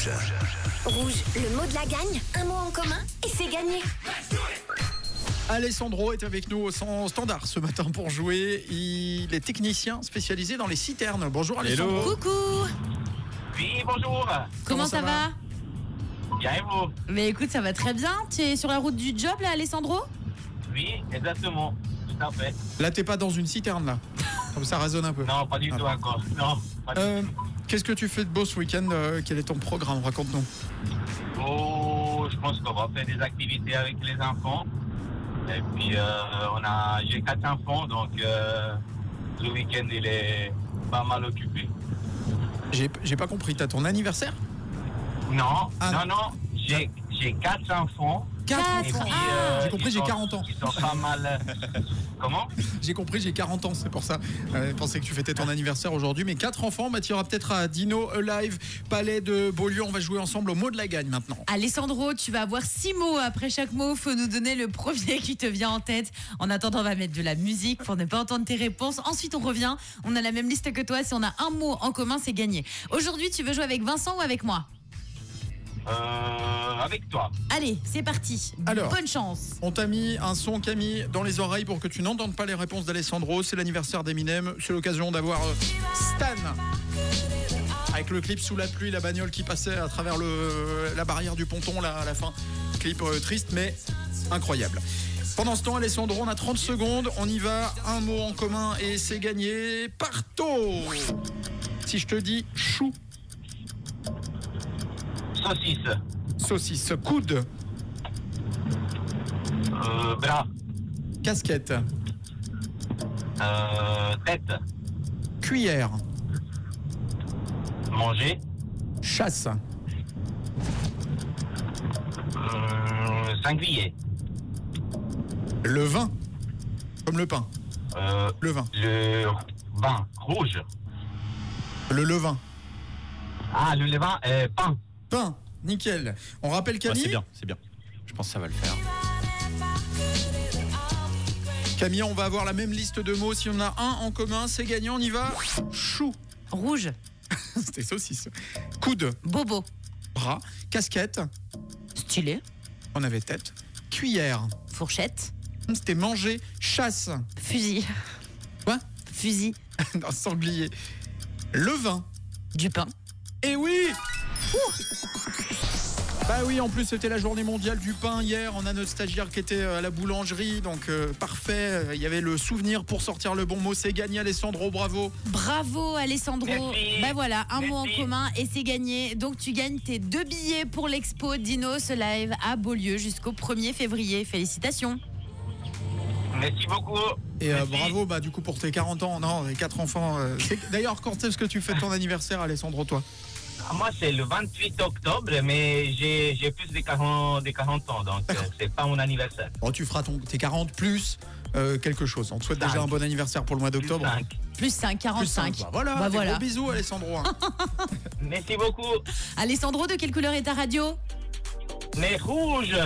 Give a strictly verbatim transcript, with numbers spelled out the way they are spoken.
Rouge. Rouge, le mot de la gagne, un mot en commun et c'est gagné. Alessandro est avec nous au standard ce matin pour jouer. Il est technicien spécialisé dans les citernes. Bonjour Alessandro. Hello. Coucou. Oui, bonjour. Comment, Comment ça, ça va, Bien et vous? Mais écoute, ça va très bien. Tu es sur la route du job là, Alessandro? Oui, exactement. Tout à fait. Là, t'es pas dans une citerne là. Comme ça résonne un peu. Non, pas du Ah. tout encore. Non, pas du Euh, Qu'est-ce que tu fais de beau ce week-end? Euh, Quel est ton programme? Raconte-nous. tout. Oh, je pense qu'on va faire des activités avec les enfants. Et puis, euh, on a, j'ai quatre enfants, donc euh, le week-end, il est pas mal occupé. J'ai j'ai pas compris. T'as ton anniversaire? Non, Ah, non, non. J'ai, j'ai quatre enfants. Quatre Quatre. Et enfants. puis, Ah. euh, J'ai compris, ils j'ai sont- quarante ans. Ils sont pas mal. Comment? J'ai compris, j'ai quarante ans, c'est pour ça. Euh, je pensais que tu fêtais ton anniversaire aujourd'hui. Mais quatre enfants, bah, tu iras peut-être à Dino Alive, Palais de Beaulieu. On va jouer ensemble au mot de la gagne maintenant. Alessandro, tu vas avoir six mots. Après chaque mot, faut nous donner le premier qui te vient en tête. En attendant, on va mettre de la musique pour ne pas entendre tes réponses. Ensuite, on revient. On a la même liste que toi. Si on a un mot en commun, c'est gagné. Aujourd'hui, tu veux jouer avec Vincent ou avec moi? Euh, avec toi. Allez, c'est parti. Alors. Bonne chance. On t'a mis un son, Camille, dans les oreilles pour que tu n'entendes pas les réponses d'Alessandro. C'est l'anniversaire d'Eminem. C'est l'occasion d'avoir euh, Stan. Avec le clip sous la pluie, la bagnole qui passait à travers le, la barrière du ponton là, à la fin. Clip euh, triste mais incroyable. Pendant ce temps, Alessandro, on a trente secondes. On y va. Un mot en commun et c'est gagné. Parto. Si je te dis chou, Saucisse. saucisse, coude, Euh, bras. casquette, Euh, tête. cuillère, Manger. chasse, Euh, sanglier. le vin, comme le pain, Euh, le vin, le vin rouge. le levain, Ah, le levain, euh, pain. pain, nickel. On rappelle Ouais, Camille. c'est bien, c'est bien. Je pense que ça va le faire. Camille, on va avoir la même liste de mots. Si on a un en commun, c'est gagnant. On y va. Chou, Rouge. c'était saucisse. Coude, Bobo. bras, casquette, Stylé. on avait tête. Cuillère, Fourchette. c'était manger. Chasse, Fusil. quoi? Fusil. Non, sanglier. Levain. Du pain. Et oui. Bah oui, en plus c'était la journée mondiale du pain hier. On a notre stagiaire qui était à la boulangerie, donc euh, parfait. Il y avait le souvenir pour sortir le bon mot. C'est gagné, Alessandro, bravo. Bravo Alessandro. Merci. Bah voilà, un mot en Merci. commun et c'est gagné. Donc tu gagnes tes deux billets pour l'expo Dinos Live à Beaulieu jusqu'au premier février. Félicitations. Merci beaucoup. Et euh, Merci. bravo, bah du coup pour tes quarante ans, non, les quatre enfants. euh, c'est- D'ailleurs, quand est-ce que tu fais ton anniversaire, Alessandro, toi? Ah, moi, c'est le vingt-huit octobre, mais j'ai, j'ai plus de quarante, de quarante ans, donc euh, c'est pas mon anniversaire. Bon, tu feras ton, tes quarante plus euh, quelque chose. On te souhaite déjà Cinq. un bon anniversaire pour le mois d'octobre. Cinq. Plus cinq, Plus quarante-cinq. cinq. Bah voilà, Bah des voilà. gros bisous, Alessandro. hein. Merci beaucoup. Alessandro, de quelle couleur est ta radio? Mais rouge.